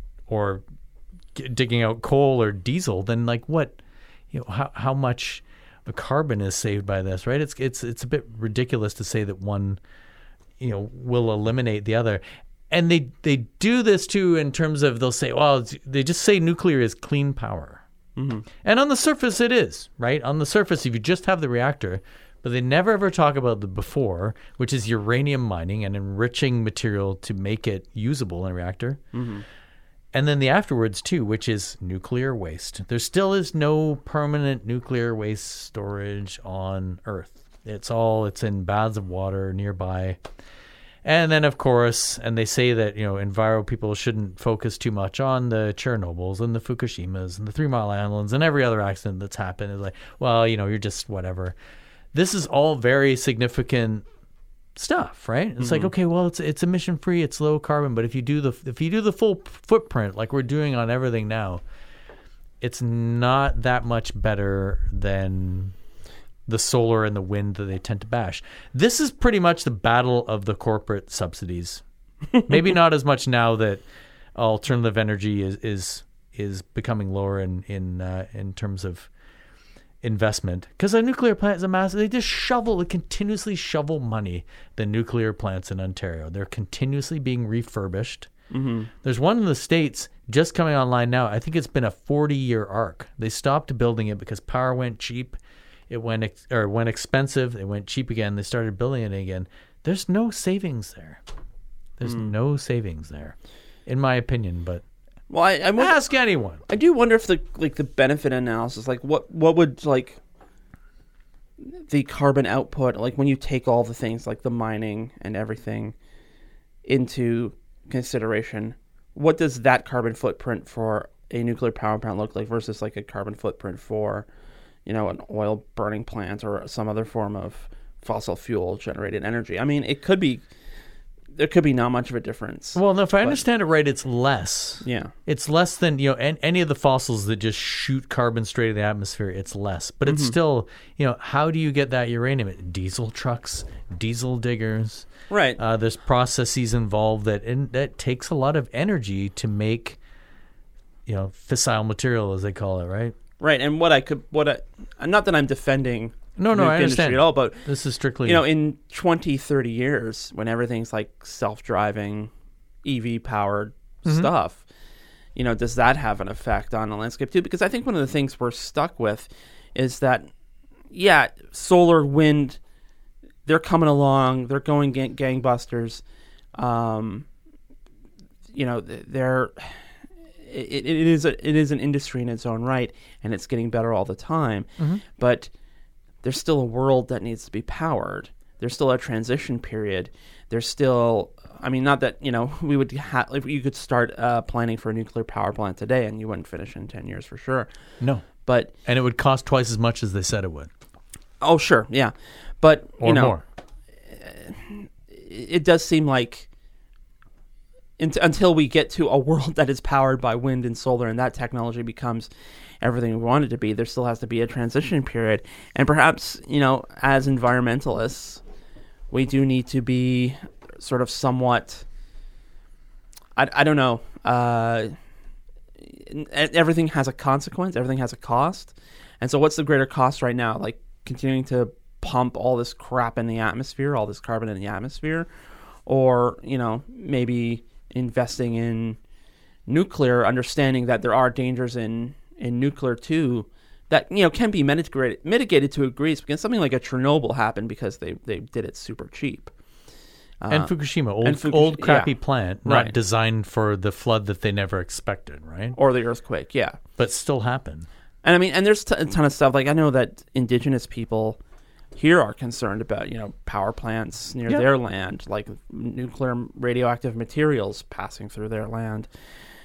or digging out coal or diesel, then like what, you know, how how much carbon is saved by this, right? It's it's it's a bit ridiculous to say that one, you know, will eliminate the other. And they they do this too in terms of they'll say, well, they just say nuclear is clean power. Mm-hmm. And on the surface it is, right? On the surface, if you just have the reactor, but they never ever talk about the before, which is uranium mining and enriching material to make it usable in a reactor. Mm-hmm. And then the afterwards too, which is nuclear waste. There still is no permanent nuclear waste storage on Earth. It's all, it's in baths of water nearby. And then, of course, and they say that, you know, enviro people shouldn't focus too much on the Chernobyls and the Fukushimas and the Three Mile Islands and every other accident that's happened. It's like, well, you know, you're just whatever. This is all very significant stuff, right? It's mm-hmm. like, okay, well, it's it's emission free, it's low carbon, but if you do the if you do the full footprint like we're doing on everything now, it's not that much better than the solar and the wind that they tend to bash. This is pretty much the battle of the corporate subsidies. Maybe not as much now that alternative energy is is is becoming lower in in uh, in terms of investment, because a nuclear plant is a massive. They just shovel, they continuously shovel money. The nuclear plants in Ontario, they're continuously being refurbished. Mm-hmm. There's one in the States just coming online now. I think it's been a forty-year arc. They stopped building it because power went cheap. It went ex- or went expensive. It went cheap again. They started building it again. There's no savings there. There's mm. no savings there, in my opinion. But well, I, I wonder, ask anyone. I do wonder if the like the benefit analysis, like what what would like the carbon output, like when you take all the things like the mining and everything into consideration, what does that carbon footprint for a nuclear power plant look like versus like a carbon footprint for, you know, an oil burning plant or some other form of fossil fuel generated energy? I mean, it could be, there could be not much of a difference. Well, no, if I but, understand it right, it's less. Yeah. It's less than, you know, any, any of the fossils that just shoot carbon straight into the atmosphere, it's less. But it's mm-hmm. still, you know, how do you get that uranium? Diesel trucks, diesel diggers. Right. Uh, there's processes involved that, and that takes a lot of energy to make, you know, fissile material, as they call it, right? Right, and what I could, what I, not that I'm defending no, no, nuke I industry understand at all, but this is strictly, you know, in twenty, thirty years, when everything's like self-driving, E V-powered mm-hmm. stuff, you know, does that have an effect on the landscape too? Because I think one of the things we're stuck with is that, yeah, solar, wind, they're coming along, they're going gang- gangbusters, um, you know, they're. It, it is a, it is an industry in its own right, and it's getting better all the time. Mm-hmm. But there's still a world that needs to be powered. There's still a transition period. There's still, I mean, not that, you know, we would ha- if you could start uh, planning for a nuclear power plant today, and you wouldn't finish in ten years for sure. No, but and it would cost twice as much as they said it would. Oh, sure, yeah, but or you know, more. It does seem like. Until we get to a world that is powered by wind and solar and that technology becomes everything we want it to be, there still has to be a transition period. And perhaps, you know, as environmentalists, we do need to be sort of somewhat, I, I don't know, uh, everything has a consequence, everything has a cost. And so what's the greater cost right now? Like continuing to pump all this crap in the atmosphere, all this carbon in the atmosphere, or, you know, maybe investing in nuclear, understanding that there are dangers in, in nuclear too, that, you know, can be mitigated, mitigated to a degree, because something like a Chernobyl happened because they, they did it super cheap. Uh, and Fukushima, old and Fukush- old crappy yeah. plant, not right. designed for the flood that they never expected, right? Or the earthquake, yeah. But still happened. And I mean, and there's t- a ton of stuff. Like, I know that indigenous people here are concerned about, you know, power plants near yep. their land, like nuclear radioactive materials passing through their land.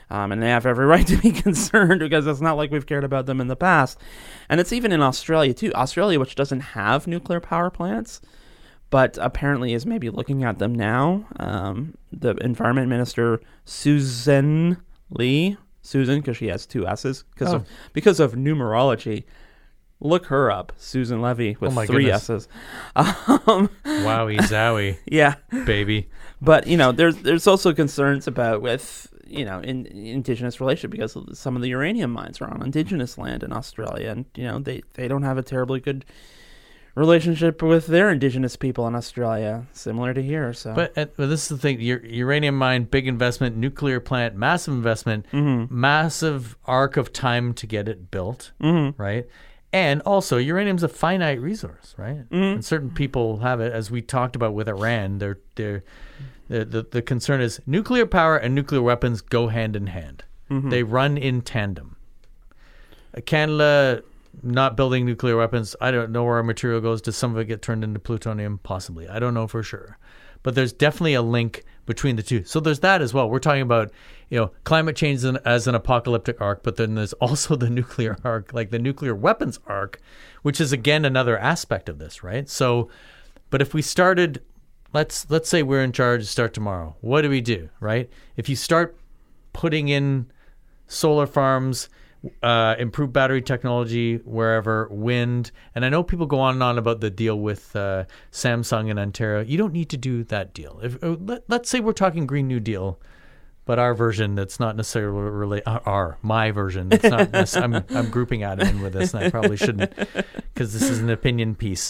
Um, and they have every right to be concerned because it's not like we've cared about them in the past. And it's even in Australia, too. Australia, which doesn't have nuclear power plants, but apparently is maybe looking at them now. Um, the Environment Minister, Susan Lee, Susan, because she has two S's, because Oh. of, because of numerology. Look her up, Susan Levy, with Oh my three goodness. S's. Um, Wowie zowie, yeah. baby. But, you know, there's there's also concerns about with, you know, in, indigenous relations because some of the uranium mines are on indigenous land in Australia. And, you know, they, they don't have a terribly good relationship with their indigenous people in Australia, similar to here. So, But, uh, but this is the thing: U- uranium mine, big investment; nuclear plant, massive investment; Mhm. massive arc of time to get it built, Mhm. right? And also, uranium's a finite resource, right? Mhm. And certain people have it, as we talked about with Iran. They're, they're, the the the concern is nuclear power and nuclear weapons go hand in hand. Mhm. They run in tandem. Uh, Canada not building nuclear weapons, I don't know where our material goes. Does some of it get turned into plutonium? Possibly. I don't know for sure. But there's definitely a link between the two. So there's that as well. We're talking about, you know, climate change as an, as an apocalyptic arc, but then there's also the nuclear arc, like the nuclear weapons arc, which is again another aspect of this, right? So, but if we started, let's let's say we're in charge, start tomorrow. What do we do, right? If you start putting in solar farms, uh, improve battery technology wherever, wind. And I know people go on and on about the deal with uh, Samsung in Ontario. You don't need to do that deal. If uh, let, Let's say we're talking Green New Deal, but our version that's not necessarily relate. Uh, our my version. It's not. necess- I'm I'm grouping Adam in with this, and I probably shouldn't because this is an opinion piece.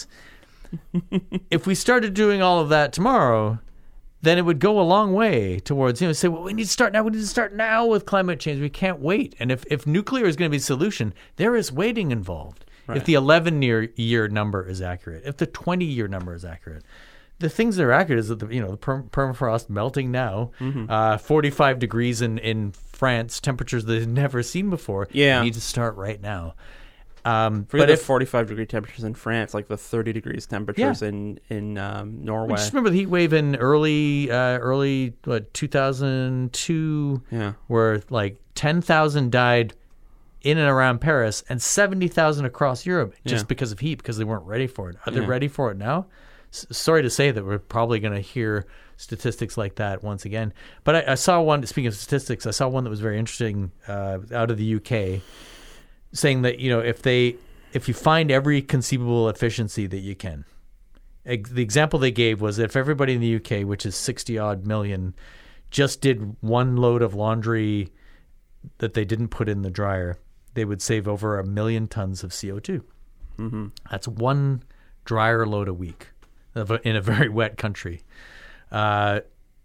If we started doing all of that tomorrow, then it would go a long way towards, you know, say, well, we need to start now. We need to start now with climate change. We can't wait. And if, if nuclear is going to be the solution, there is waiting involved. Right. If the eleven-year year number is accurate, if the twenty-year number is accurate, the things that are accurate is that the, you know, the per- permafrost melting now, Mm-hmm. uh, forty-five degrees in, in France, temperatures they've never seen before. Yeah. You need to start right now. Um, Forget but the if forty-five degree temperatures in France, like the thirty degrees temperatures in in um, Norway. just remember the heat wave in early, uh, early what two thousand two, Yeah. where like ten thousand died in and around Paris and seventy thousand across Europe just Yeah. because of heat, because they weren't ready for it. Are they Yeah. ready for it now? S- sorry to say that we're probably going to hear statistics like that once again. But I, I saw one, speaking of statistics, I saw one that was very interesting uh, out of the U K, saying that, you know, if they if you find every conceivable efficiency that you can. Ex- The example they gave was if everybody in the U K, which is sixty odd million, just did one load of laundry that they didn't put in the dryer, they would save over a million tons of C O two. Mm-hmm. That's one dryer load a week of a, in a very wet country. Uh,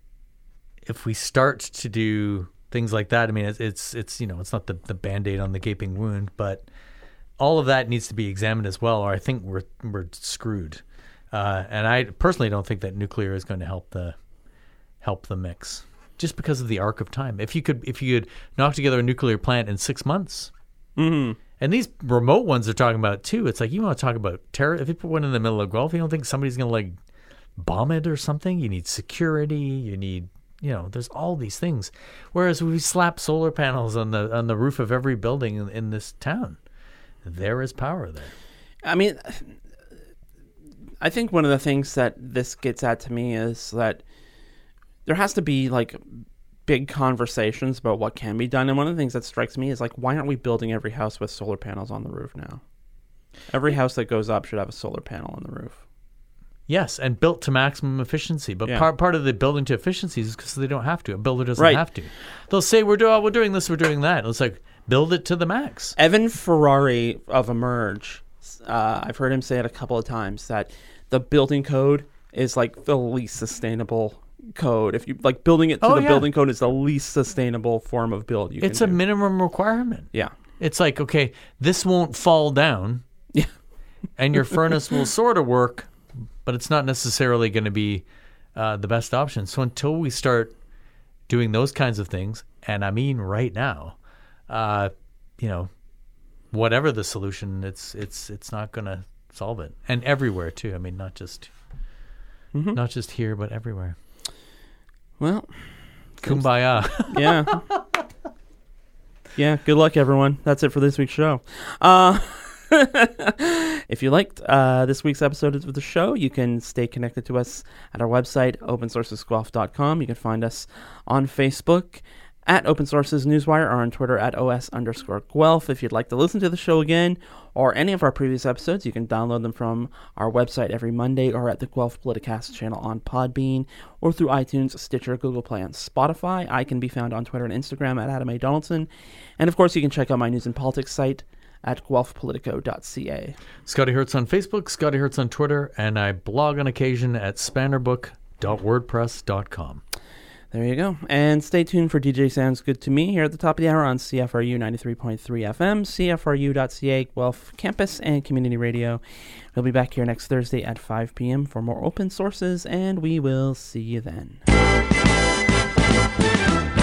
if we start to do things like that, I mean, it's it's, it's you know, it's not the, the Band-Aid on the gaping wound, but all of that needs to be examined as well, or I think we're we're screwed. Uh, and I personally don't think that nuclear is going to help the help the mix, just because of the arc of time. If you could if you could knock together a nuclear plant in six months, Mm-hmm. and these remote ones they're talking about too, it's like you want to talk about terror. If you put one in the middle of the Gulf, you don't think somebody's going to like bomb it or something. You need security. You need, you know, there's all these things. Whereas we slap solar panels on the on the roof of every building in, in this town, there is power there. I mean, I think one of the things that this gets at to me is that there has to be like big conversations about what can be done. And one of the things that strikes me is like, why aren't we building every house with solar panels on the roof now? Every house that goes up should have a solar panel on the roof. Yes, and built to maximum efficiency. But Yeah. part part of the building to efficiency is because they don't have to. A builder doesn't Right. have to. They'll say we're doing we're doing this, we're doing that. And it's like build it to the max. Evan Ferrari of Emerge, uh, I've heard him say it a couple of times that the building code is like the least sustainable code. If you like building it to Oh, the yeah. building code is the least sustainable form of build you It's can a do. minimum requirement. Yeah. It's like, okay, this won't fall down. Yeah. And your furnace will sort of work, but it's not necessarily going to be uh, the best option. So until we start doing those kinds of things, and I mean right now, uh, you know, whatever the solution, it's it's it's not going to solve it. And everywhere too. I mean, not just Mhm. not just here, but everywhere. Well, Kumbaya. yeah. Yeah, good luck, everyone. That's it for this week's show. Uh, if you liked uh, this week's episode of the show, you can stay connected to us at our website, open sources guelph dot com. You can find us on Facebook at Open Sources Newswire, or on Twitter at os underscore Guelph. If you'd like to listen to the show again or any of our previous episodes, you can download them from our website every Monday or at the Guelph Politicast channel on Podbean or through iTunes, Stitcher, Google Play, and Spotify. I can be found on Twitter and Instagram at Adam A. Donaldson. And of course, you can check out my news and politics site at guelph politico dot c a. Scotty Hertz on Facebook, Scotty Hertz on Twitter, and I blog on occasion at spannerbook dot wordpress dot com. There you go. And stay tuned for D J Sounds Good to Me here at the top of the hour on C F R U ninety-three point three F M, C F R U dot C A, Guelph Campus and Community Radio. We'll be back here next Thursday at five p.m. for more Open Sources, and we will see you then.